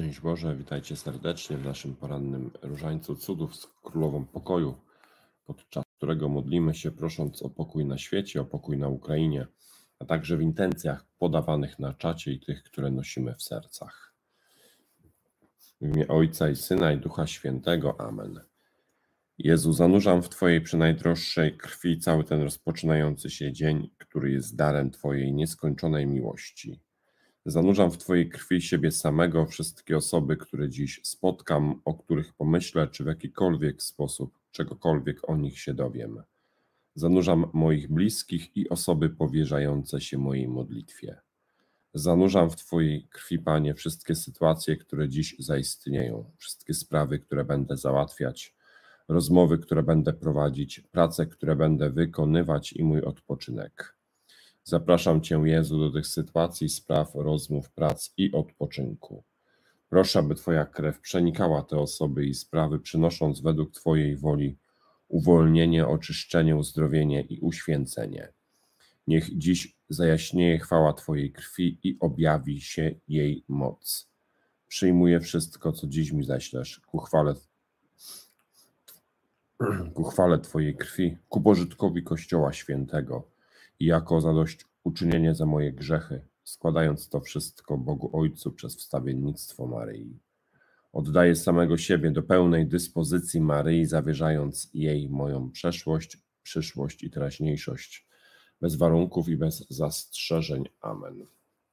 Szczęść Boże, witajcie serdecznie w naszym porannym różańcu cudów z Królową Pokoju, podczas którego modlimy się prosząc o pokój na świecie, o pokój na Ukrainie, a także w intencjach podawanych na czacie i tych, które nosimy w sercach. W imię Ojca i Syna i Ducha Świętego. Amen. Jezu, zanurzam w Twojej przenajdroższej krwi cały ten rozpoczynający się dzień, który jest darem Twojej nieskończonej miłości. Zanurzam w Twojej krwi siebie samego, wszystkie osoby, które dziś spotkam, o których pomyślę, czy w jakikolwiek sposób czegokolwiek o nich się dowiem. Zanurzam moich bliskich i osoby powierzające się mojej modlitwie. Zanurzam w Twojej krwi, Panie, wszystkie sytuacje, które dziś zaistnieją, wszystkie sprawy, które będę załatwiać, rozmowy, które będę prowadzić, prace, które będę wykonywać i mój odpoczynek. Zapraszam Cię, Jezu, do tych sytuacji, spraw, rozmów, prac i odpoczynku. Proszę, aby Twoja krew przenikała te osoby i sprawy, przynosząc według Twojej woli uwolnienie, oczyszczenie, uzdrowienie i uświęcenie. Niech dziś zajaśnieje chwała Twojej krwi i objawi się jej moc. Przyjmuję wszystko, co dziś mi zaślesz, ku chwale Twojej krwi, ku pożytkowi Kościoła Świętego i jako zadośćuczynienie za moje grzechy, składając to wszystko Bogu Ojcu przez wstawiennictwo Maryi. Oddaję samego siebie do pełnej dyspozycji Maryi, zawierzając jej moją przeszłość, przyszłość i teraźniejszość, bez warunków i bez zastrzeżeń. Amen.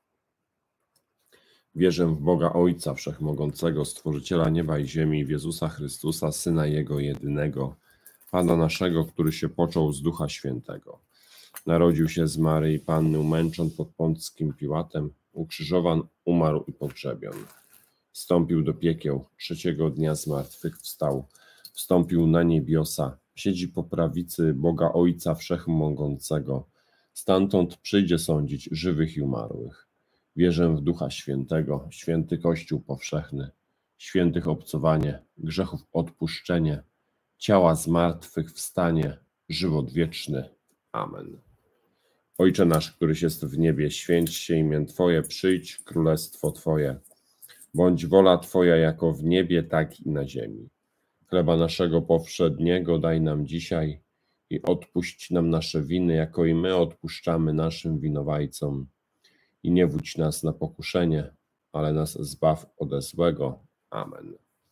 Wierzę w Boga Ojca Wszechmogącego, Stworzyciela nieba i ziemi, w Jezusa Chrystusa, Syna Jego jedynego, Pana naszego, który się począł z Ducha Świętego. Narodził się z Maryi Panny, umęczon pod Pąckim Piłatem, ukrzyżowan, umarł i pogrzebion. Wstąpił do piekieł, trzeciego dnia zmartwychwstał, wstąpił na niebiosa, siedzi po prawicy Boga Ojca Wszechmogącego, stamtąd przyjdzie sądzić żywych i umarłych. Wierzę w Ducha Świętego, święty Kościół powszechny, świętych obcowanie, grzechów odpuszczenie, ciała zmartwychwstanie, żywot wieczny. Amen. Ojcze nasz, któryś jest w niebie, święć się imię Twoje, przyjdź królestwo Twoje. Bądź wola Twoja jako w niebie, tak i na ziemi. Chleba naszego powszedniego daj nam dzisiaj i odpuść nam nasze winy, jako i my odpuszczamy naszym winowajcom. I nie wódź nas na pokuszenie, ale nas zbaw ode złego. Amen.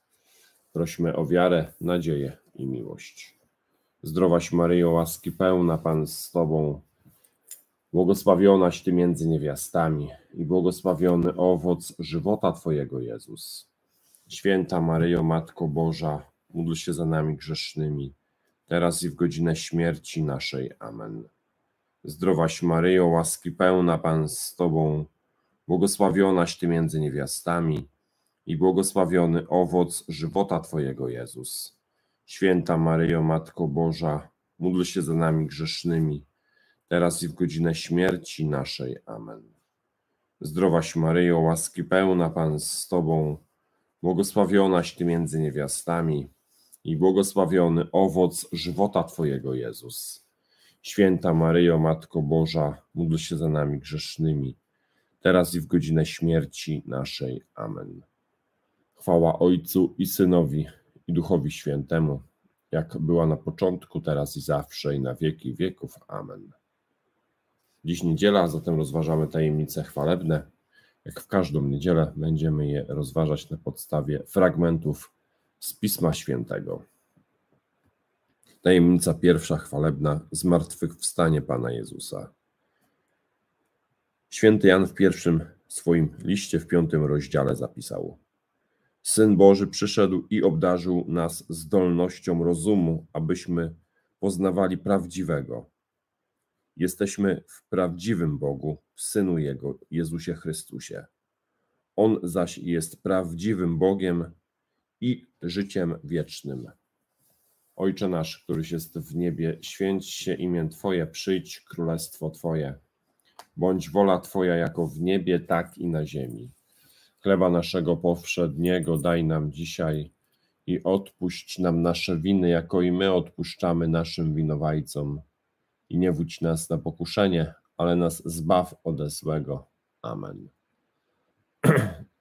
Prośmy o wiarę, nadzieję i miłość. Zdrowaś Maryjo, łaski pełna, Pan z Tobą, błogosławionaś Ty między niewiastami i błogosławiony owoc żywota Twojego, Jezus. Święta Maryjo, Matko Boża, módl się za nami grzesznymi, teraz i w godzinę śmierci naszej. Amen. Zdrowaś Maryjo, łaski pełna, Pan z Tobą, błogosławionaś Ty między niewiastami i błogosławiony owoc żywota Twojego, Jezus. Święta Maryjo, Matko Boża, módl się za nami grzesznymi, teraz i w godzinę śmierci naszej. Amen. Zdrowaś Maryjo, łaski pełna, Pan z Tobą, błogosławionaś Ty między niewiastami i błogosławiony owoc żywota Twojego, Jezus. Święta Maryjo, Matko Boża, módl się za nami grzesznymi, teraz i w godzinę śmierci naszej. Amen. Chwała Ojcu i Synowi i Duchowi Świętemu, jak była na początku, teraz i zawsze, i na wieki wieków. Amen. Dziś niedziela, zatem rozważamy tajemnice chwalebne. Jak w każdą niedzielę będziemy je rozważać na podstawie fragmentów z Pisma Świętego. Tajemnica pierwsza chwalebna, zmartwychwstanie Pana Jezusa. Święty Jan w pierwszym swoim liście, w 5 rozdziale zapisał: Syn Boży przyszedł i obdarzył nas zdolnością rozumu, abyśmy poznawali prawdziwego. Jesteśmy w prawdziwym Bogu, w Synu Jego, Jezusie Chrystusie. On zaś jest prawdziwym Bogiem i życiem wiecznym. Ojcze nasz, któryś jest w niebie, święć się imię Twoje, przyjdź królestwo Twoje. Bądź wola Twoja jako w niebie, tak i na ziemi. Chleba naszego powszedniego daj nam dzisiaj i odpuść nam nasze winy, jako i my odpuszczamy naszym winowajcom. I nie wódź nas na pokuszenie, ale nas zbaw ode złego. Amen.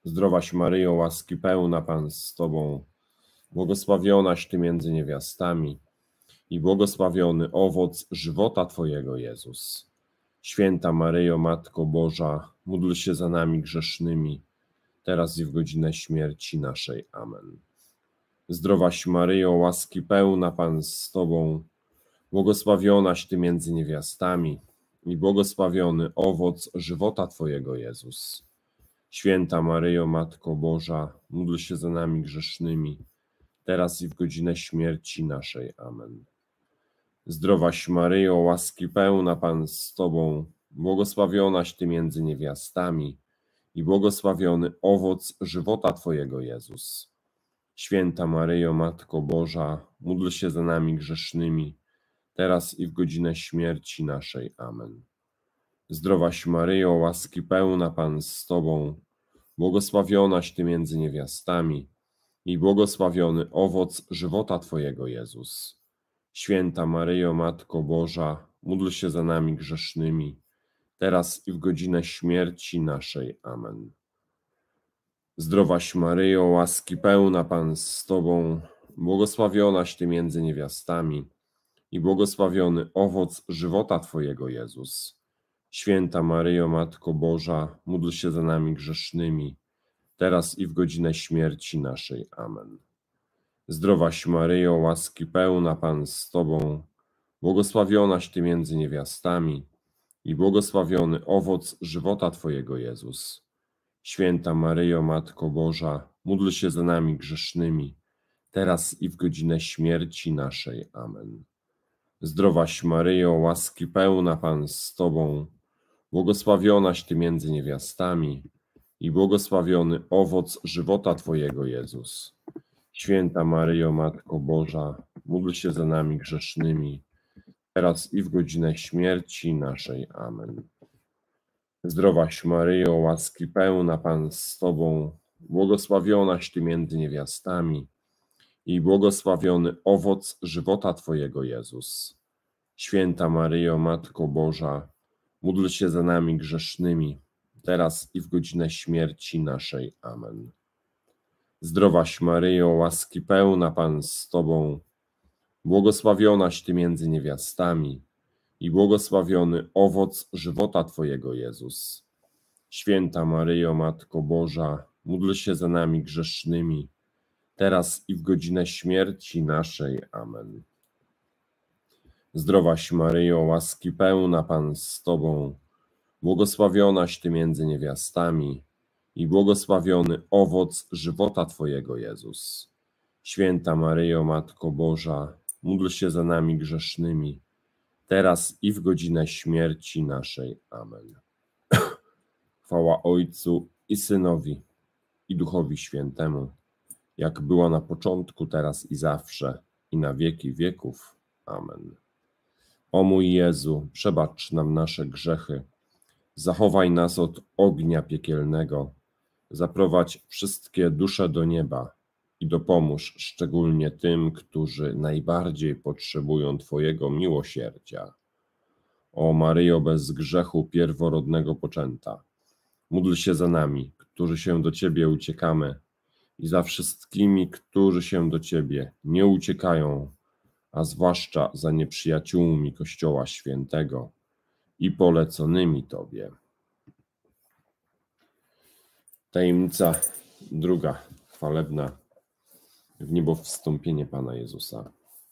Zdrowaś Maryjo, łaski pełna, Pan z Tobą, błogosławionaś Ty między niewiastami i błogosławiony owoc żywota Twojego, Jezus. Święta Maryjo, Matko Boża, módl się za nami grzesznymi, teraz i w godzinę śmierci naszej. Amen. Zdrowaś Maryjo, łaski pełna, Pan z Tobą, błogosławionaś Ty między niewiastami i błogosławiony owoc żywota Twojego, Jezus. Święta Maryjo, Matko Boża, módl się za nami grzesznymi, teraz i w godzinę śmierci naszej. Amen. Zdrowaś Maryjo, łaski pełna, Pan z Tobą, błogosławionaś Ty między niewiastami i błogosławiony owoc żywota Twojego, Jezus. Święta Maryjo, Matko Boża, módl się za nami grzesznymi, teraz i w godzinę śmierci naszej. Amen. Zdrowaś Maryjo, łaski pełna, Pan z Tobą, błogosławionaś Ty między niewiastami i błogosławiony owoc żywota Twojego, Jezus. Święta Maryjo, Matko Boża, módl się za nami grzesznymi, teraz i w godzinę śmierci naszej. Amen. Zdrowaś Maryjo, łaski pełna, Pan z Tobą, błogosławionaś Ty między niewiastami i błogosławiony owoc żywota Twojego, Jezus. Święta Maryjo, Matko Boża, módl się za nami grzesznymi, teraz i w godzinę śmierci naszej. Amen. Zdrowaś Maryjo, łaski pełna, Pan z Tobą, błogosławionaś Ty między niewiastami i błogosławiony owoc żywota Twojego, Jezus. Święta Maryjo, Matko Boża, módl się za nami grzesznymi, teraz i w godzinę śmierci naszej. Amen. Zdrowaś Maryjo, łaski pełna, Pan z Tobą, błogosławionaś Ty między niewiastami i błogosławiony owoc żywota Twojego, Jezus. Święta Maryjo, Matko Boża, módl się za nami grzesznymi, teraz i w godzinę śmierci naszej. Amen. Zdrowaś Maryjo, łaski pełna, Pan z Tobą, błogosławionaś Ty między niewiastami i błogosławiony owoc żywota Twojego, Jezus. Święta Maryjo, Matko Boża, módl się za nami grzesznymi, teraz i w godzinę śmierci naszej. Amen. Zdrowaś Maryjo, łaski pełna, Pan z Tobą, błogosławionaś Ty między niewiastami i błogosławiony owoc żywota Twojego, Jezus. Święta Maryjo, Matko Boża, módl się za nami grzesznymi, teraz i w godzinę śmierci naszej. Amen. Zdrowaś Maryjo, łaski pełna, Pan z Tobą, błogosławionaś Ty między niewiastami i błogosławiony owoc żywota Twojego, Jezus. Święta Maryjo, Matko Boża, módl się za nami grzesznymi, teraz i w godzinę śmierci naszej. Amen. Chwała Ojcu i Synowi, i Duchowi Świętemu, jak była na początku, teraz i zawsze, i na wieki wieków. Amen. O mój Jezu, przebacz nam nasze grzechy, zachowaj nas od ognia piekielnego, zaprowadź wszystkie dusze do nieba i dopomóż szczególnie tym, którzy najbardziej potrzebują Twojego miłosierdzia. O Maryjo bez grzechu pierworodnego poczęta, módl się za nami, którzy się do Ciebie uciekamy, i za wszystkimi, którzy się do Ciebie nie uciekają, a zwłaszcza za nieprzyjaciółmi Kościoła Świętego i poleconymi Tobie. Tajemnica druga, chwalebna, w niebo wstąpienie Pana Jezusa.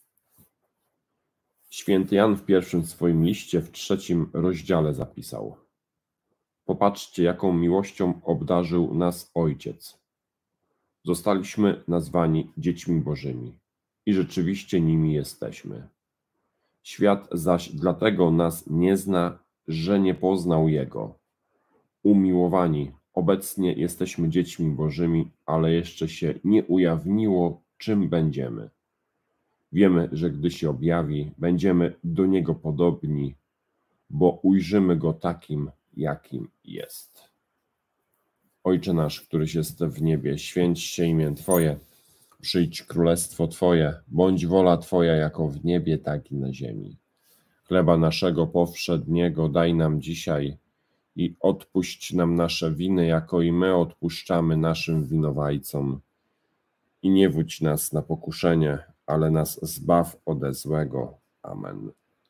Święty Jan w pierwszym swoim liście, w 3 rozdziale zapisał: Popatrzcie, jaką miłością obdarzył nas Ojciec. Zostaliśmy nazwani dziećmi Bożymi i rzeczywiście nimi jesteśmy. Świat zaś dlatego nas nie zna, że nie poznał Jego. Umiłowani, obecnie jesteśmy dziećmi Bożymi, ale jeszcze się nie ujawniło, czym będziemy. Wiemy, że gdy się objawi, będziemy do Niego podobni, bo ujrzymy Go takim, jakim jest. Ojcze nasz, któryś jest w niebie, święć się imię Twoje, przyjdź królestwo Twoje, bądź wola Twoja jako w niebie, tak i na ziemi. Chleba naszego powszedniego daj nam dzisiaj i odpuść nam nasze winy, jako i my odpuszczamy naszym winowajcom. I nie wódź nas na pokuszenie, ale nas zbaw ode złego. Amen.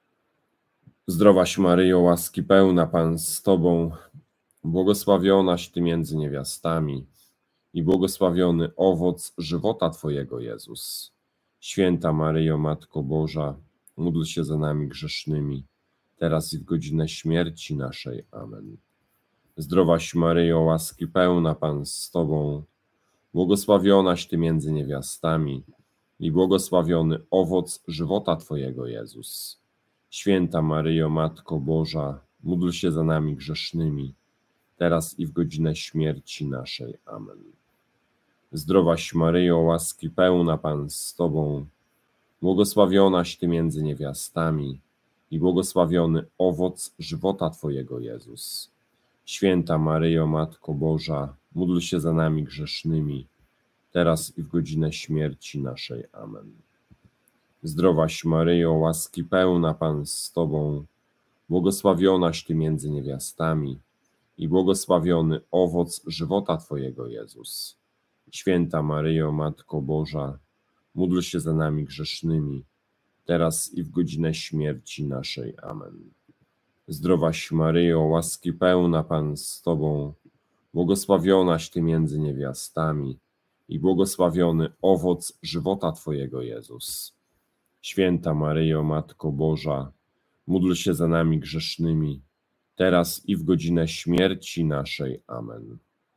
Zdrowaś Maryjo, łaski pełna, Pan z Tobą, błogosławionaś Ty między niewiastami i błogosławiony owoc żywota Twojego, Jezus. Święta Maryjo, Matko Boża, módl się za nami grzesznymi, teraz i w godzinę śmierci naszej. Amen. Zdrowaś Maryjo, łaski pełna, Pan z Tobą, błogosławionaś Ty między niewiastami i błogosławiony owoc żywota Twojego, Jezus. Święta Maryjo, Matko Boża, módl się za nami grzesznymi, teraz i w godzinę śmierci naszej. Amen. Zdrowaś Maryjo, łaski pełna, Pan z Tobą, błogosławionaś Ty między niewiastami i błogosławiony owoc żywota Twojego, Jezus. Święta Maryjo, Matko Boża, módl się za nami grzesznymi, teraz i w godzinę śmierci naszej. Amen. Zdrowaś Maryjo, łaski pełna, Pan z Tobą, błogosławionaś Ty między niewiastami i błogosławiony owoc żywota Twojego, Jezus. Święta Maryjo, Matko Boża, módl się za nami grzesznymi, teraz i w godzinę śmierci naszej. Amen. Zdrowaś Maryjo, łaski pełna, Pan z Tobą, błogosławionaś Ty między niewiastami i błogosławiony owoc żywota Twojego, Jezus. Święta Maryjo, Matko Boża, módl się za nami grzesznymi, teraz i w godzinę śmierci naszej. Amen.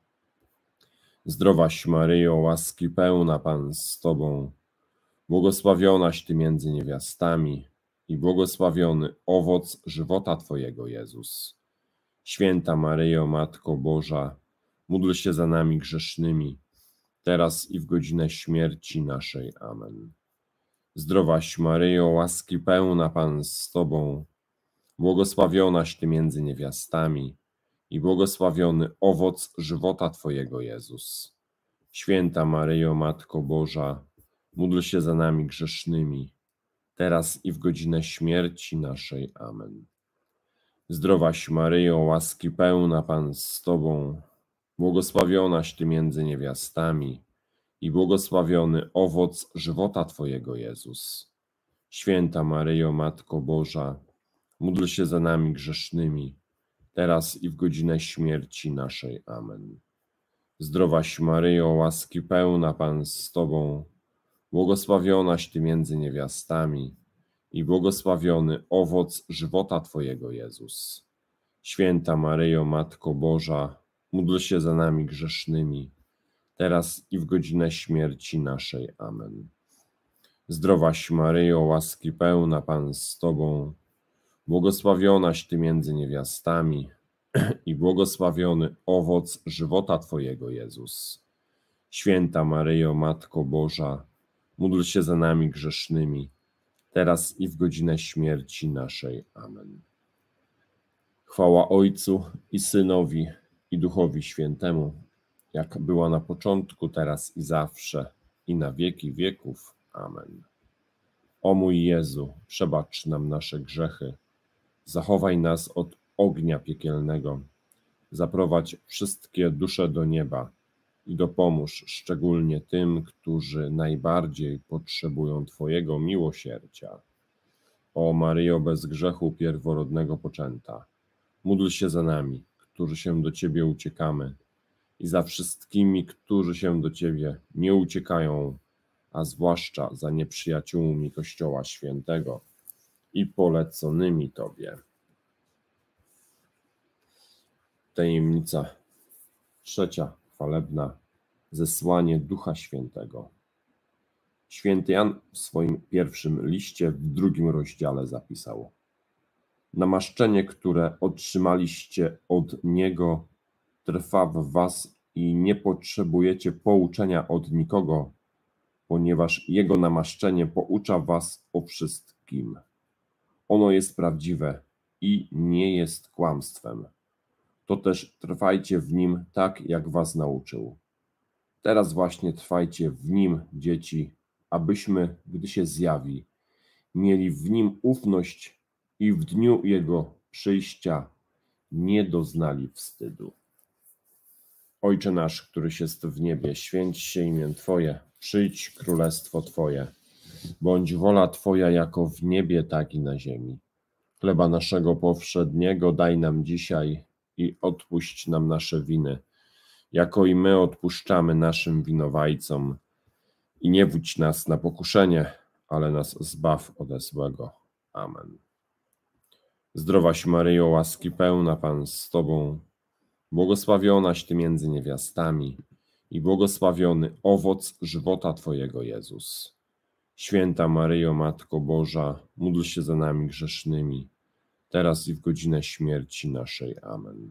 Zdrowaś Maryjo, łaski pełna, Pan z Tobą, błogosławionaś Ty między niewiastami i błogosławiony owoc żywota Twojego, Jezus. Święta Maryjo, Matko Boża, módl się za nami grzesznymi, teraz i w godzinę śmierci naszej. Amen. Zdrowaś Maryjo, łaski pełna, Pan z Tobą, błogosławionaś Ty między niewiastami i błogosławiony owoc żywota Twojego, Jezus. Święta Maryjo, Matko Boża, módl się za nami grzesznymi, teraz i w godzinę śmierci naszej. Amen. Zdrowaś Maryjo, łaski pełna, Pan z Tobą, błogosławionaś Ty między niewiastami i błogosławiony owoc żywota Twojego, Jezus. Święta Maryjo, Matko Boża, módl się za nami grzesznymi, teraz i w godzinę śmierci naszej. Amen. Zdrowaś Maryjo, łaski pełna, Pan z Tobą, błogosławionaś Ty między niewiastami i błogosławiony owoc żywota Twojego, Jezus. Święta Maryjo, Matko Boża, módl się za nami grzesznymi, teraz i w godzinę śmierci naszej. Amen. Zdrowaś Maryjo, łaski pełna, Pan z Tobą, błogosławionaś Ty między niewiastami i błogosławiony owoc żywota Twojego, Jezus. Święta Maryjo, Matko Boża, módl się za nami grzesznymi, teraz i w godzinę śmierci naszej. Amen. Chwała Ojcu i Synowi i Duchowi Świętemu, jak była na początku, teraz i zawsze, i na wieki wieków. Amen. O mój Jezu, przebacz nam nasze grzechy, zachowaj nas od ognia piekielnego, zaprowadź wszystkie dusze do nieba i dopomóż szczególnie tym, którzy najbardziej potrzebują Twojego miłosierdzia. O Maryjo bez grzechu pierworodnego poczęta, módl się za nami, którzy się do Ciebie uciekamy, i za wszystkimi, którzy się do Ciebie nie uciekają, a zwłaszcza za nieprzyjaciółmi Kościoła Świętego i poleconymi Tobie. Tajemnica trzecia, chwalebna, zesłanie Ducha Świętego. Święty Jan w swoim pierwszym liście w 2 rozdziale zapisał: namaszczenie, które otrzymaliście od Niego, trwa w was i nie potrzebujecie pouczenia od nikogo, ponieważ Jego namaszczenie poucza was o wszystkim. Ono jest prawdziwe i nie jest kłamstwem. To też trwajcie w Nim tak, jak was nauczył. Teraz właśnie trwajcie w Nim, dzieci, abyśmy, gdy się zjawi, mieli w Nim ufność i w dniu Jego przyjścia nie doznali wstydu. Ojcze nasz, któryś jest w niebie, święć się imię Twoje, przyjdź królestwo Twoje. Bądź wola Twoja jako w niebie, tak i na ziemi. Chleba naszego powszedniego daj nam dzisiaj i odpuść nam nasze winy, jako i my odpuszczamy naszym winowajcom. I nie wódź nas na pokuszenie, ale nas zbaw ode złego. Amen. Zdrowaś Maryjo, łaski pełna, Pan z Tobą, błogosławionaś Ty między niewiastami i błogosławiony owoc żywota Twojego, Jezus. Święta Maryjo, Matko Boża, módl się za nami grzesznymi, teraz i w godzinę śmierci naszej. Amen.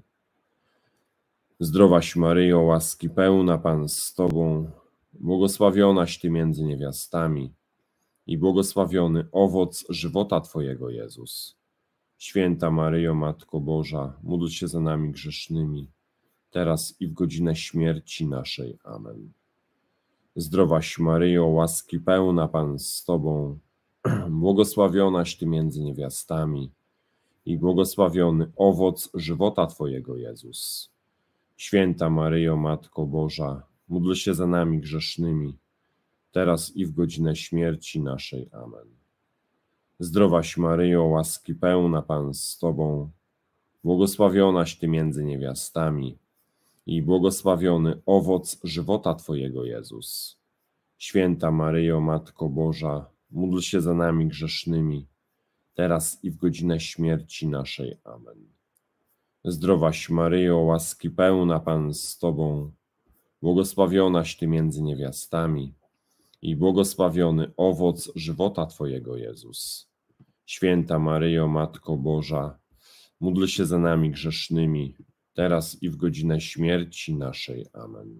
Zdrowaś Maryjo, łaski pełna, Pan z Tobą, błogosławionaś Ty między niewiastami i błogosławiony owoc żywota Twojego, Jezus. Święta Maryjo, Matko Boża, módl się za nami grzesznymi, teraz i w godzinę śmierci naszej. Amen. Zdrowaś Maryjo, łaski pełna, Pan z Tobą, błogosławionaś Ty między niewiastami i błogosławiony owoc żywota Twojego, Jezus. Święta Maryjo, Matko Boża, módl się za nami grzesznymi, teraz i w godzinę śmierci naszej. Amen. Zdrowaś Maryjo, łaski pełna, Pan z Tobą, błogosławionaś Ty między niewiastami i błogosławiony owoc żywota Twojego, Jezus. Święta Maryjo, Matko Boża, módl się za nami grzesznymi, teraz i w godzinę śmierci naszej. Amen. Zdrowaś Maryjo, łaski pełna, Pan z Tobą, błogosławionaś Ty między niewiastami i błogosławiony owoc żywota Twojego, Jezus. Święta Maryjo, Matko Boża, módl się za nami grzesznymi, teraz i w godzinę śmierci naszej. Amen.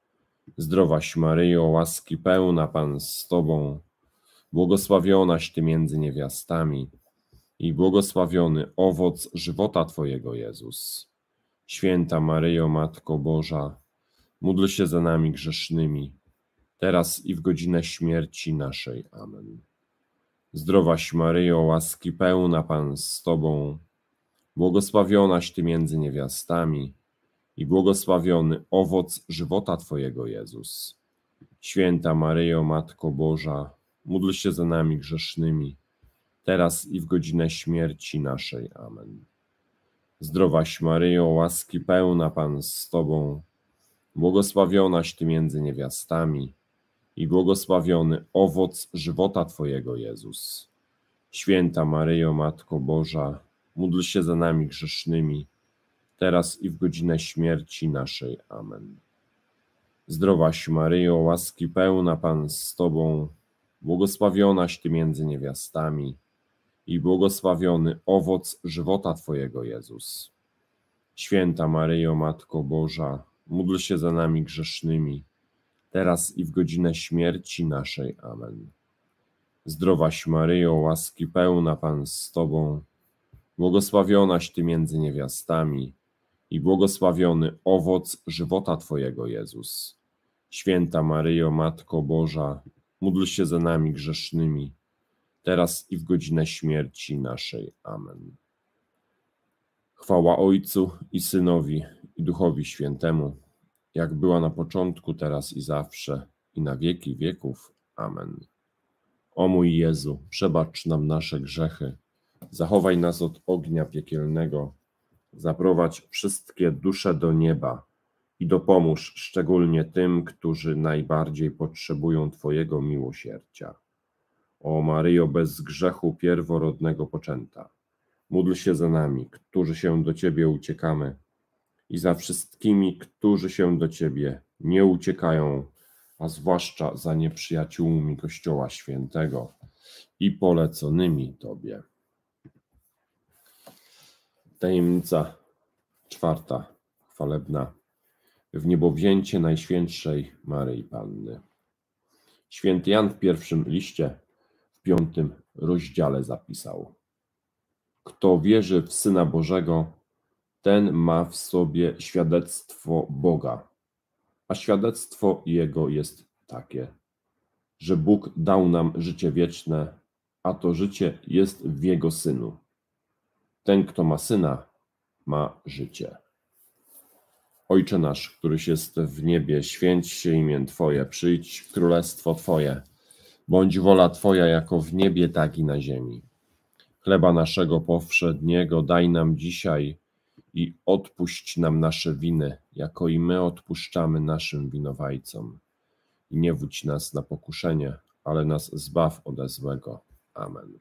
Zdrowaś Maryjo, łaski pełna, Pan z Tobą, błogosławionaś Ty między niewiastami i błogosławiony owoc żywota Twojego, Jezus. Święta Maryjo, Matko Boża, módl się za nami grzesznymi, teraz i w godzinę śmierci naszej. Amen. Zdrowaś Maryjo, łaski pełna, Pan z Tobą, błogosławionaś Ty między niewiastami i błogosławiony owoc żywota Twojego, Jezus. Święta Maryjo, Matko Boża, módl się za nami grzesznymi, teraz i w godzinę śmierci naszej. Amen. Zdrowaś Maryjo, łaski pełna, Pan z Tobą, błogosławionaś Ty między niewiastami i błogosławiony owoc żywota Twojego, Jezus. Święta Maryjo, Matko Boża, módl się za nami grzesznymi, teraz i w godzinę śmierci naszej. Amen. Zdrowaś Maryjo, łaski pełna, Pan z Tobą, błogosławionaś Ty między niewiastami i błogosławiony owoc żywota Twojego, Jezus. Święta Maryjo, Matko Boża, módl się za nami grzesznymi, teraz i w godzinę śmierci naszej. Amen. Zdrowaś Maryjo, łaski pełna, Pan z Tobą, błogosławionaś Ty między niewiastami i błogosławiony owoc żywota Twojego, Jezus. Święta Maryjo, Matko Boża, módl się za nami grzesznymi, teraz i w godzinę śmierci naszej. Amen. Chwała Ojcu i Synowi, i Duchowi Świętemu, jak była na początku, teraz i zawsze, i na wieki wieków. Amen. O mój Jezu, przebacz nam nasze grzechy, zachowaj nas od ognia piekielnego, zaprowadź wszystkie dusze do nieba i dopomóż szczególnie tym, którzy najbardziej potrzebują Twojego miłosierdzia. O Maryjo, bez grzechu pierworodnego poczęta, módl się za nami, którzy się do Ciebie uciekamy, i za wszystkimi, którzy się do Ciebie nie uciekają, a zwłaszcza za nieprzyjaciółmi Kościoła Świętego i poleconymi Tobie. Tajemnica czwarta, chwalebna. Wniebowzięcie Najświętszej Maryi Panny. Święty Jan w pierwszym liście, w 5. rozdziale zapisał: Kto wierzy w Syna Bożego, ten ma w sobie świadectwo Boga, a świadectwo Jego jest takie, że Bóg dał nam życie wieczne, a to życie jest w Jego Synu. Ten, kto ma Syna, ma życie. Ojcze nasz, któryś jest w niebie, święć się imię Twoje, przyjdź królestwo Twoje, bądź wola Twoja jako w niebie, tak i na ziemi. Chleba naszego powszedniego daj nam dzisiaj i odpuść nam nasze winy, jako i my odpuszczamy naszym winowajcom. I nie wódź nas na pokuszenie, ale nas zbaw ode złego. Amen.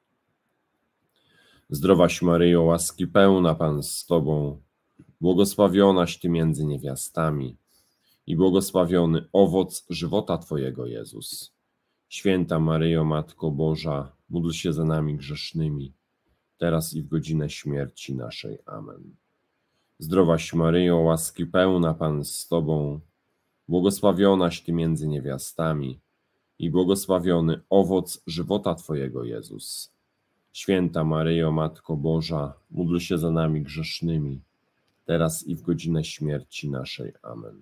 Zdrowaś Maryjo, łaski pełna, Pan z Tobą, błogosławionaś Ty między niewiastami i błogosławiony owoc żywota Twojego, Jezus. Święta Maryjo, Matko Boża, módl się za nami grzesznymi, teraz i w godzinę śmierci naszej. Amen. Zdrowaś Maryjo, łaski pełna, Pan z Tobą, błogosławionaś Ty między niewiastami i błogosławiony owoc żywota Twojego, Jezus. Święta Maryjo, Matko Boża, módl się za nami grzesznymi, teraz i w godzinę śmierci naszej. Amen.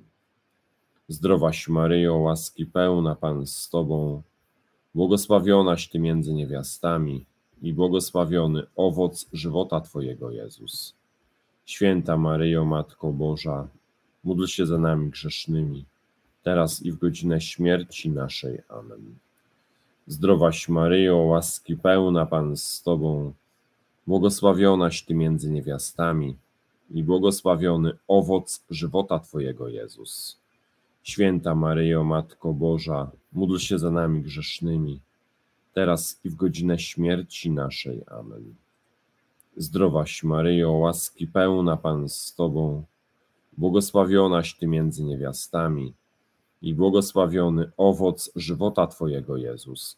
Zdrowaś Maryjo, łaski pełna, Pan z Tobą, błogosławionaś Ty między niewiastami i błogosławiony owoc żywota Twojego, Jezus. Święta Maryjo, Matko Boża, módl się za nami grzesznymi, teraz i w godzinę śmierci naszej. Amen. Zdrowaś Maryjo, łaski pełna, Pan z Tobą, błogosławionaś Ty między niewiastami i błogosławiony owoc żywota Twojego, Jezus. Święta Maryjo, Matko Boża, módl się za nami grzesznymi, teraz i w godzinę śmierci naszej. Amen. Zdrowaś Maryjo, łaski pełna, Pan z Tobą, błogosławionaś Ty między niewiastami i błogosławiony owoc żywota Twojego, Jezus.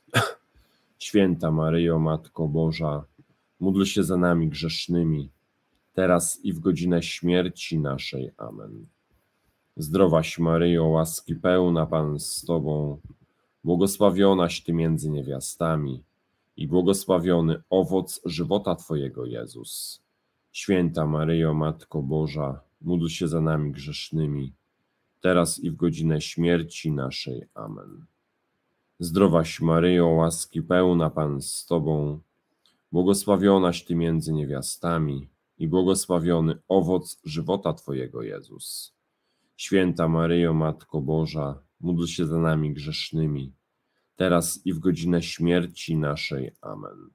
Święta Maryjo, Matko Boża, módl się za nami grzesznymi, teraz i w godzinę śmierci naszej. Amen. Zdrowaś Maryjo, łaski pełna, Pan z Tobą, błogosławionaś Ty między niewiastami i błogosławiony owoc żywota Twojego, Jezus. Święta Maryjo, Matko Boża, módl się za nami grzesznymi, teraz i w godzinę śmierci naszej. Amen. Zdrowaś Maryjo, łaski pełna, Pan z Tobą, błogosławionaś Ty między niewiastami i błogosławiony owoc żywota Twojego, Jezus. Święta Maryjo, Matko Boża, módl się za nami grzesznymi, teraz i w godzinę śmierci naszej. Amen.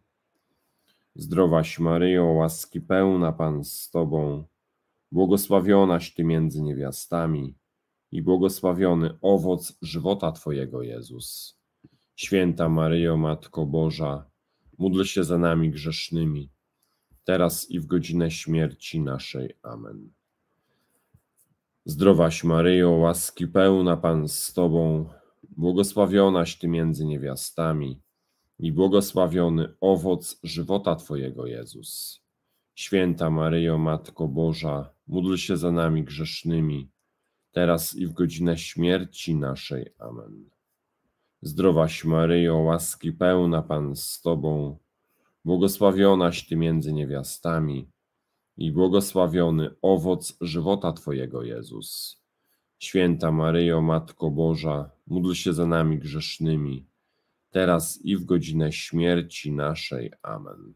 Zdrowaś Maryjo, łaski pełna, Pan z Tobą, błogosławionaś Ty między niewiastami i błogosławiony owoc żywota Twojego, Jezus. Święta Maryjo, Matko Boża, módl się za nami grzesznymi, teraz i w godzinę śmierci naszej. Amen. Zdrowaś Maryjo, łaski pełna, Pan z Tobą, błogosławionaś Ty między niewiastami i błogosławiony owoc żywota Twojego, Jezus. Święta Maryjo, Matko Boża, módl się za nami grzesznymi, teraz i w godzinę śmierci naszej. Amen. Zdrowaś Maryjo, łaski pełna, Pan z Tobą, błogosławionaś Ty między niewiastami i błogosławiony owoc żywota Twojego, Jezus. Święta Maryjo, Matko Boża, módl się za nami grzesznymi, teraz i w godzinę śmierci naszej. Amen.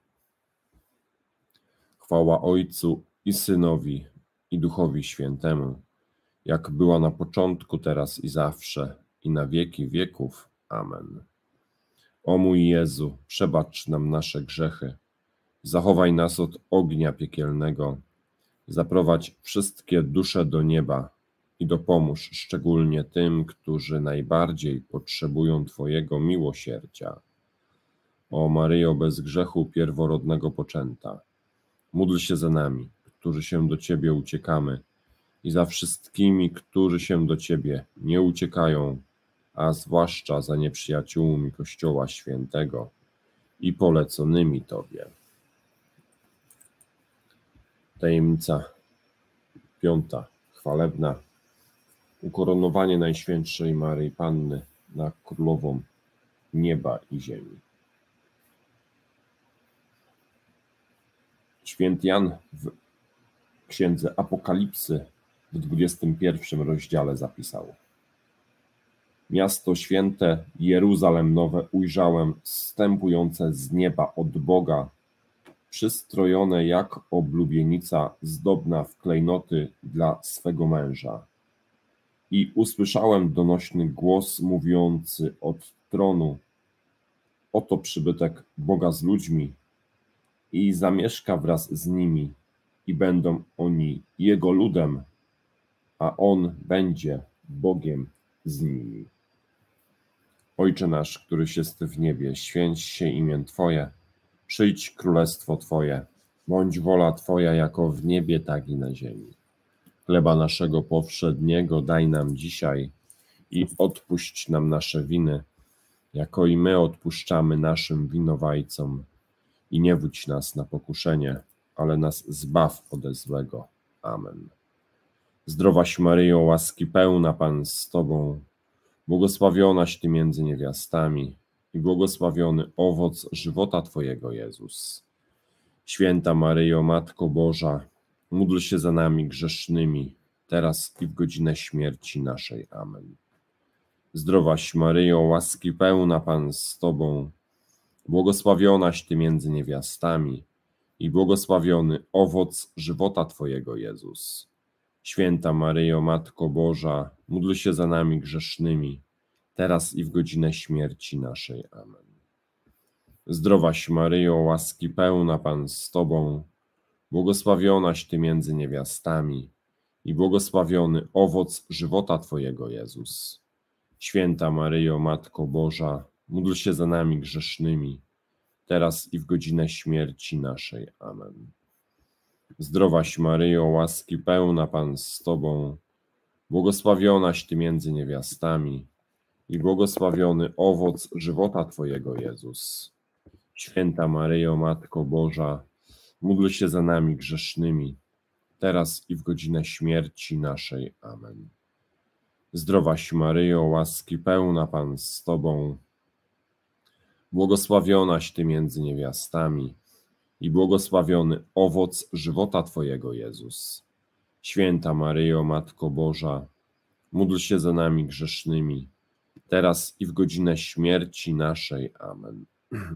Chwała Ojcu i Synowi, i Duchowi Świętemu, jak była na początku, teraz i zawsze, i na wieki wieków. Amen. O mój Jezu, przebacz nam nasze grzechy, zachowaj nas od ognia piekielnego, zaprowadź wszystkie dusze do nieba i dopomóż szczególnie tym, którzy najbardziej potrzebują Twojego miłosierdzia. O Maryjo bez grzechu pierworodnego poczęta, módl się za nami, którzy się do Ciebie uciekamy, i za wszystkimi, którzy się do Ciebie nie uciekają, a zwłaszcza za nieprzyjaciółmi Kościoła Świętego i poleconymi Tobie. Tajemnica 5. Chwalebna. Ukoronowanie Najświętszej Maryi Panny na Królową nieba i ziemi. Święty Jan w Księdze Apokalipsy w 21 rozdziale zapisał: Miasto święte, Jeruzalem nowe ujrzałem, zstępujące z nieba od Boga, przystrojone jak oblubienica zdobna w klejnoty dla swego męża. I usłyszałem donośny głos mówiący od tronu: oto przybytek Boga z ludźmi i zamieszka wraz z nimi i będą oni Jego ludem, a On będzie Bogiem z nimi. Ojcze nasz, któryś jest w niebie, święć się imię Twoje, przyjdź królestwo Twoje, bądź wola Twoja jako w niebie, tak i na ziemi. Chleba naszego powszedniego daj nam dzisiaj i odpuść nam nasze winy, jako i my odpuszczamy naszym winowajcom. I nie wódź nas na pokuszenie, ale nas zbaw ode złego. Amen. Zdrowaś Maryjo, łaski pełna, Pan z Tobą, błogosławionaś Ty między niewiastami i błogosławiony owoc żywota Twojego, Jezus. Święta Maryjo, Matko Boża, módl się za nami grzesznymi, teraz i w godzinę śmierci naszej. Amen. Zdrowaś Maryjo, łaski pełna, Pan z Tobą, błogosławionaś Ty między niewiastami i błogosławiony owoc żywota Twojego, Jezus. Święta Maryjo, Matko Boża, módl się za nami grzesznymi, teraz i w godzinę śmierci naszej. Amen. Zdrowaś Maryjo, łaski pełna, Pan z Tobą, błogosławionaś Ty między niewiastami i błogosławiony owoc żywota Twojego, Jezus. Święta Maryjo, Matko Boża, módl się za nami grzesznymi, teraz i w godzinę śmierci naszej. Amen. Zdrowaś Maryjo, łaski pełna, Pan z Tobą, błogosławionaś Ty między niewiastami i błogosławiony owoc żywota Twojego, Jezus. Święta Maryjo, Matko Boża, módl się za nami grzesznymi, teraz i w godzinę śmierci naszej. Amen. Zdrowaś Maryjo, łaski pełna, Pan z Tobą, błogosławionaś Ty między niewiastami i błogosławiony owoc żywota Twojego, Jezus. Święta Maryjo, Matko Boża, módl się za nami grzesznymi, teraz i w godzinę śmierci naszej. Amen.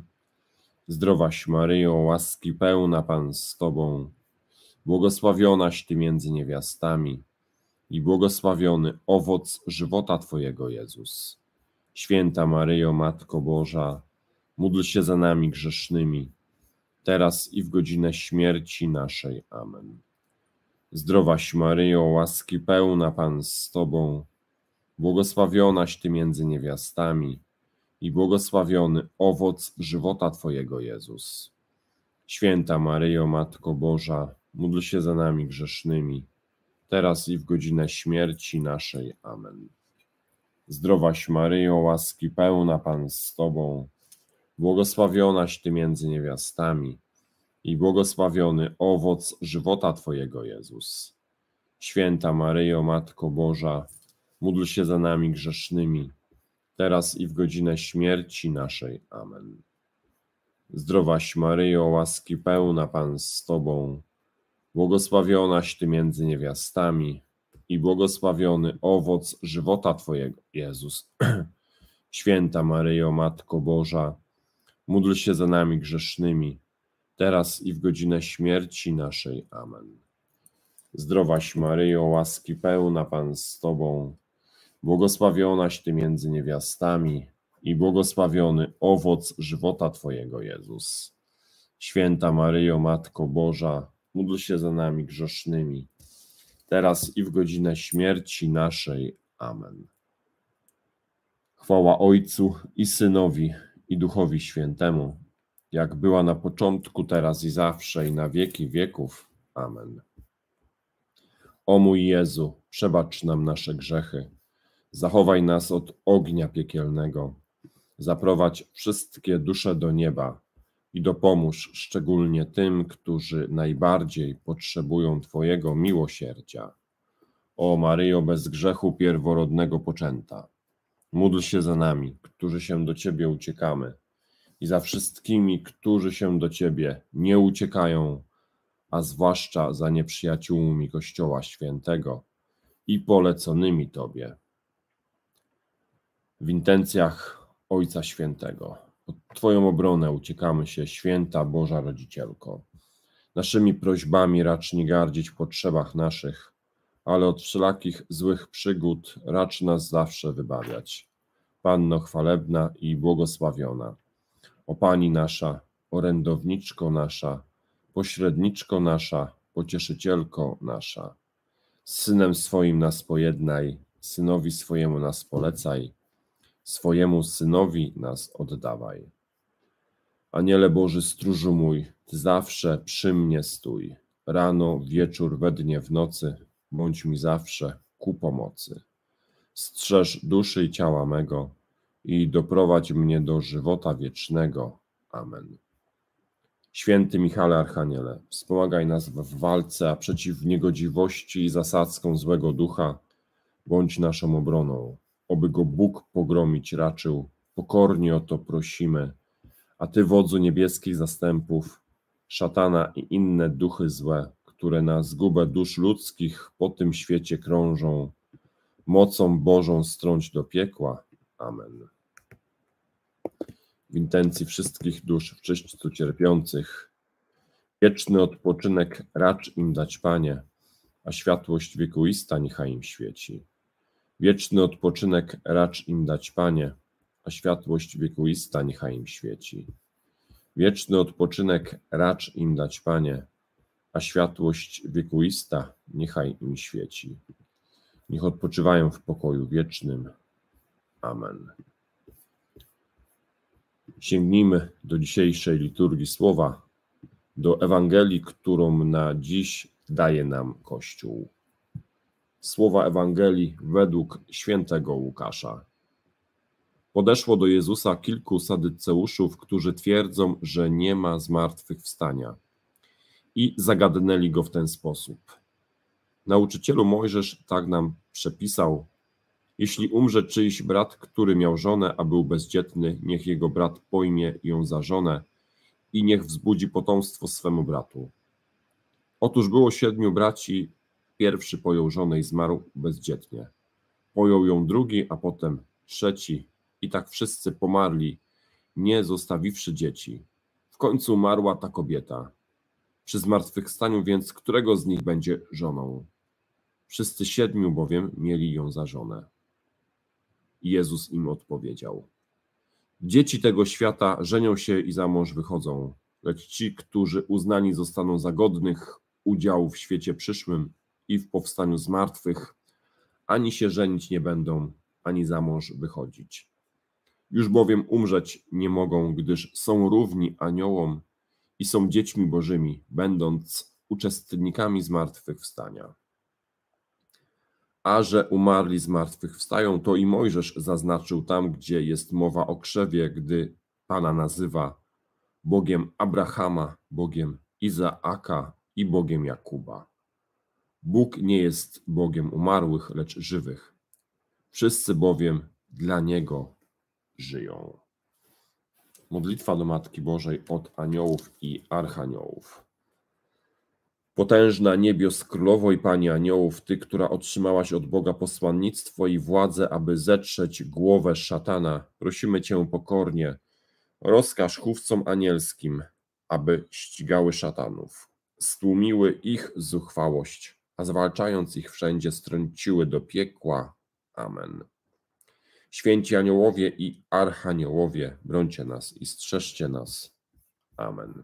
Zdrowaś Maryjo, łaski pełna, Pan z Tobą, błogosławionaś Ty między niewiastami i błogosławiony owoc żywota Twojego, Jezus. Święta Maryjo, Matko Boża, módl się za nami grzesznymi, teraz i w godzinę śmierci naszej. Amen. Zdrowaś Maryjo, łaski pełna, Pan z Tobą, błogosławionaś Ty między niewiastami i błogosławiony owoc żywota Twojego, Jezus. Święta Maryjo, Matko Boża, módl się za nami grzesznymi, teraz i w godzinę śmierci naszej. Amen. Zdrowaś Maryjo, łaski pełna, Pan z Tobą, błogosławionaś Ty między niewiastami i błogosławiony owoc żywota Twojego, Jezus. Święta Maryjo, Matko Boża, módl się za nami grzesznymi, teraz i w godzinę śmierci naszej. Amen. Zdrowaś Maryjo, łaski pełna, Pan z Tobą, błogosławionaś Ty między niewiastami i błogosławiony owoc żywota Twojego, Jezus. Święta Maryjo, Matko Boża, módl się za nami grzesznymi, teraz i w godzinę śmierci naszej. Amen. Zdrowaś Maryjo, łaski pełna, Pan z Tobą, błogosławionaś Ty między niewiastami i błogosławiony owoc żywota Twojego, Jezus. Święta Maryjo, Matko Boża, módl się za nami grzesznymi, teraz i w godzinę śmierci naszej. Amen. Chwała Ojcu i Synowi, i Duchowi Świętemu, jak była na początku, teraz i zawsze, i na wieki wieków. Amen. O mój Jezu, przebacz nam nasze grzechy, zachowaj nas od ognia piekielnego, zaprowadź wszystkie dusze do nieba i dopomóż szczególnie tym, którzy najbardziej potrzebują Twojego miłosierdzia. O Maryjo, bez grzechu pierworodnego poczęta, módl się za nami, którzy się do Ciebie uciekamy, i za wszystkimi, którzy się do Ciebie nie uciekają, a zwłaszcza za nieprzyjaciółmi Kościoła Świętego i poleconymi Tobie. W intencjach Ojca Świętego pod Twoją obronę uciekamy się, Święta Boża Rodzicielko. Naszymi prośbami racz nie gardzić w potrzebach naszych, ale od wszelakich złych przygód racz nas zawsze wybawiać. Panno chwalebna i błogosławiona, o Pani nasza, orędowniczko nasza, pośredniczko nasza, pocieszycielko nasza. Z Synem swoim nas pojednaj, Synowi swojemu nas polecaj, swojemu Synowi nas oddawaj. Aniele Boży, stróżu mój, Ty zawsze przy mnie stój. Rano, wieczór, we dnie, w nocy, bądź mi zawsze ku pomocy. Strzeż duszy i ciała mego i doprowadź mnie do żywota wiecznego. Amen. Święty Michale Archaniele, wspomagaj nas w walce, a przeciw niegodziwości i zasadzkom złego ducha bądź naszą obroną. Oby go Bóg pogromić raczył, pokornie o to prosimy. A Ty, wodzu niebieskich zastępów, szatana i inne duchy złe, które na zgubę dusz ludzkich po tym świecie krążą, mocą Bożą strąć do piekła. Amen. W intencji wszystkich dusz w czyśćcu cierpiących, wieczny odpoczynek racz im dać, Panie, a światłość wiekuista niechaj im świeci. Wieczny odpoczynek racz im dać, Panie, a światłość wiekuista niechaj im świeci. Wieczny odpoczynek racz im dać, Panie, a światłość wiekuista niechaj im świeci. Niech odpoczywają w pokoju wiecznym. Amen. Sięgnijmy do dzisiejszej liturgii słowa, do Ewangelii, którą na dziś daje nam Kościół. Słowa Ewangelii według świętego Łukasza. Podeszło do Jezusa kilku sadyceuszów, którzy twierdzą, że nie ma zmartwychwstania, i zagadnęli go w ten sposób. Nauczycielu, Mojżesz tak nam przepisał: jeśli umrze czyjś brat, który miał żonę, a był bezdzietny, niech jego brat pojmie ją za żonę i niech wzbudzi potomstwo swemu bratu. Otóż było 7 braci, pierwszy pojął żonę i zmarł bezdzietnie. Pojął ją drugi, a potem trzeci, i tak wszyscy pomarli, nie zostawiwszy dzieci. W końcu umarła ta kobieta. Przy zmartwychwstaniu więc którego z nich będzie żoną? Wszyscy 7 bowiem mieli ją za żonę. I Jezus im odpowiedział: dzieci tego świata żenią się i za mąż wychodzą, lecz ci, którzy uznani zostaną za godnych udziału w świecie przyszłym i w powstaniu z martwych, ani się żenić nie będą, ani za mąż wychodzić. Już bowiem umrzeć nie mogą, gdyż są równi aniołom i są dziećmi bożymi, będąc uczestnikami zmartwychwstania. A że umarli zmartwychwstają, to i Mojżesz zaznaczył tam, gdzie jest mowa o krzewie, gdy Pana nazywa Bogiem Abrahama, Bogiem Izaaka i Bogiem Jakuba. Bóg nie jest Bogiem umarłych, lecz żywych. Wszyscy bowiem dla Niego żyją. Modlitwa do Matki Bożej od aniołów i archaniołów. Potężna niebios królowo i Pani aniołów, Ty, która otrzymałaś od Boga posłannictwo i władzę, aby zetrzeć głowę szatana, prosimy Cię pokornie, rozkaż chówcom anielskim, aby ścigały szatanów, stłumiły ich zuchwałość, a zwalczając ich wszędzie strąciły do piekła. Amen. Święci aniołowie i archaniołowie, brońcie nas i strzeżcie nas. Amen.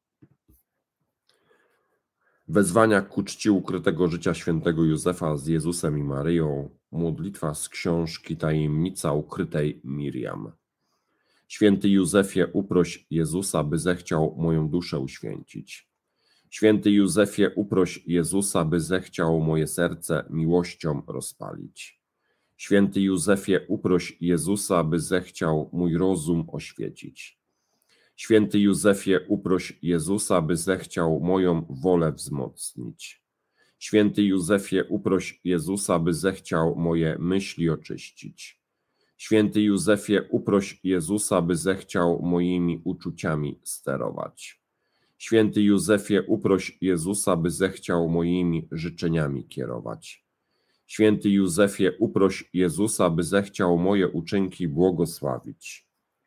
Wezwania ku czci ukrytego życia świętego Józefa z Jezusem i Maryją. Modlitwa z książki Tajemnica ukrytej Miriam. Święty Józefie, uproś Jezusa, by zechciał moją duszę uświęcić. Święty Józefie, uproś Jezusa, by zechciał moje serce miłością rozpalić. Święty Józefie, uproś Jezusa, by zechciał mój rozum oświecić. Święty Józefie, uproś Jezusa, by zechciał moją wolę wzmocnić. Święty Józefie, uproś Jezusa, by zechciał moje myśli oczyścić. Święty Józefie, uproś Jezusa, by zechciał moimi uczuciami sterować. Święty Józefie, uproś Jezusa, by zechciał moimi życzeniami kierować. Święty Józefie, uproś Jezusa, by zechciał moje uczynki błogosławić.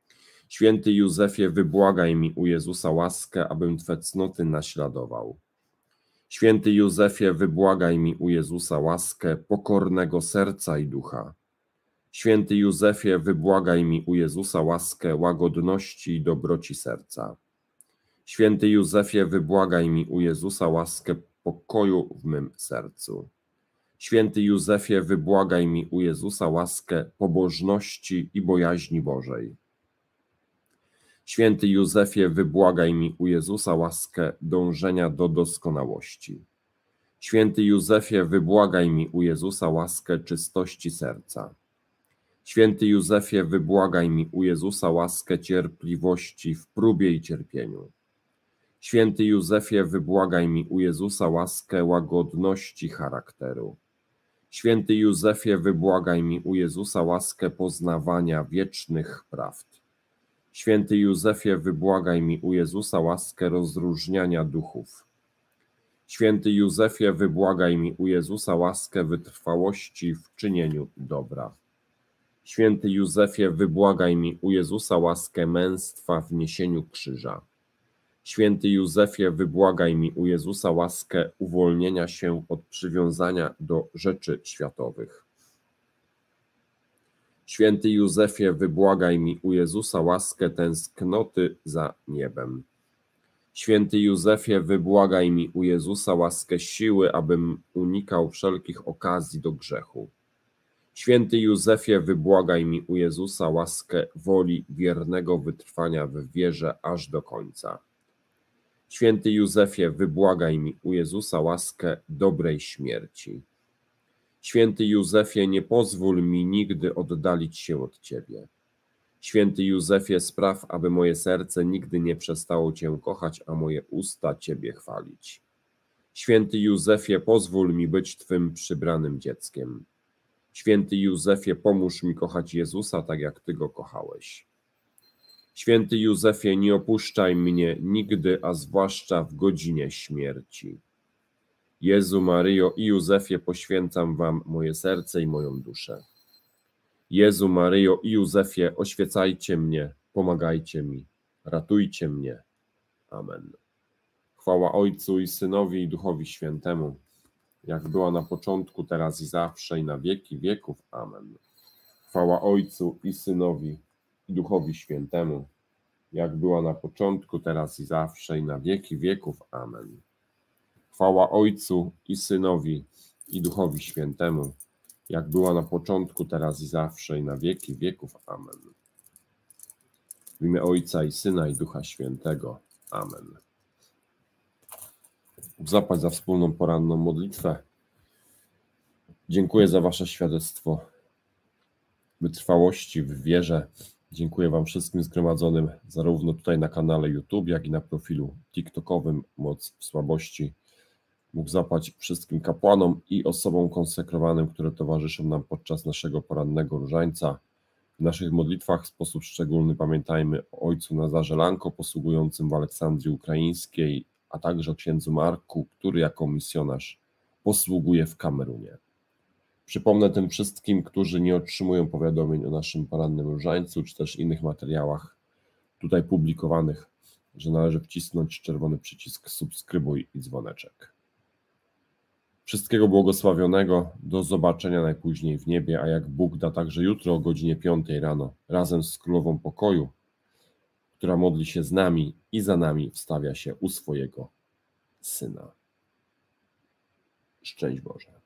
Święty Józefie, wybłagaj mi u Jezusa łaskę, abym Twe cnoty naśladował. Święty Józefie, wybłagaj mi u Jezusa łaskę pokornego serca i ducha. Święty Józefie, wybłagaj mi u Jezusa łaskę łagodności i dobroci serca. Święty Józefie, wybłagaj mi u Jezusa łaskę pokoju w mym sercu. Święty Józefie, wybłagaj mi u Jezusa łaskę pobożności i bojaźni Bożej. Święty Józefie, wybłagaj mi u Jezusa łaskę dążenia do doskonałości. Święty Józefie, wybłagaj mi u Jezusa łaskę czystości serca. Święty Józefie, wybłagaj mi u Jezusa łaskę cierpliwości w próbie i cierpieniu. Święty Józefie, wybłagaj mi u Jezusa łaskę łagodności charakteru. Święty Józefie, wybłagaj mi u Jezusa łaskę poznawania wiecznych prawd. Święty Józefie, wybłagaj mi u Jezusa łaskę rozróżniania duchów. Święty Józefie, wybłagaj mi u Jezusa łaskę wytrwałości w czynieniu dobra. Święty Józefie, wybłagaj mi u Jezusa łaskę męstwa w niesieniu krzyża. Święty Józefie, wybłagaj mi u Jezusa łaskę uwolnienia się od przywiązania do rzeczy światowych. Święty Józefie, wybłagaj mi u Jezusa łaskę tęsknoty za niebem. Święty Józefie, wybłagaj mi u Jezusa łaskę siły, abym unikał wszelkich okazji do grzechu. Święty Józefie, wybłagaj mi u Jezusa łaskę woli wiernego wytrwania w wierze aż do końca. Święty Józefie, wybłagaj mi u Jezusa łaskę dobrej śmierci. Święty Józefie, nie pozwól mi nigdy oddalić się od Ciebie. Święty Józefie, spraw, aby moje serce nigdy nie przestało Cię kochać, a moje usta Ciebie chwalić. Święty Józefie, pozwól mi być Twym przybranym dzieckiem. Święty Józefie, pomóż mi kochać Jezusa tak, jak Ty Go kochałeś. Święty Józefie, nie opuszczaj mnie nigdy, a zwłaszcza w godzinie śmierci. Jezu, Maryjo i Józefie, poświęcam Wam moje serce i moją duszę. Jezu, Maryjo i Józefie, oświecajcie mnie, pomagajcie mi, ratujcie mnie. Amen. Chwała Ojcu i Synowi i Duchowi Świętemu, jak była na początku, teraz i zawsze, i na wieki wieków. Amen. Chwała Ojcu i Synowi i Duchowi Świętemu, jak była na początku, teraz i zawsze, i na wieki wieków. Amen. Chwała Ojcu i Synowi i Duchowi Świętemu, jak była na początku, teraz i zawsze, i na wieki wieków. Amen. W imię Ojca i Syna i Ducha Świętego. Amen. Zapaść za wspólną poranną modlitwę. Dziękuję za Wasze świadectwo wytrwałości w wierze. Dziękuję Wam wszystkim zgromadzonym, zarówno tutaj na kanale YouTube, jak i na profilu TikTokowym Moc w Słabości. Bóg zapłać wszystkim kapłanom i osobom konsekrowanym, które towarzyszą nam podczas naszego porannego różańca. W naszych modlitwach w sposób szczególny pamiętajmy o ojcu Nazarze Lanko, posługującym w Aleksandrii Ukraińskiej, a także o księdzu Marku, który jako misjonarz posługuje w Kamerunie. Przypomnę tym wszystkim, którzy nie otrzymują powiadomień o naszym porannym różańcu, czy też innych materiałach tutaj publikowanych, że należy wcisnąć czerwony przycisk subskrybuj i dzwoneczek. Wszystkiego błogosławionego, do zobaczenia najpóźniej w niebie, a jak Bóg da, także jutro o godzinie 5 rano, razem z Królową Pokoju, która modli się z nami i za nami wstawia się u swojego Syna. Szczęść Boże.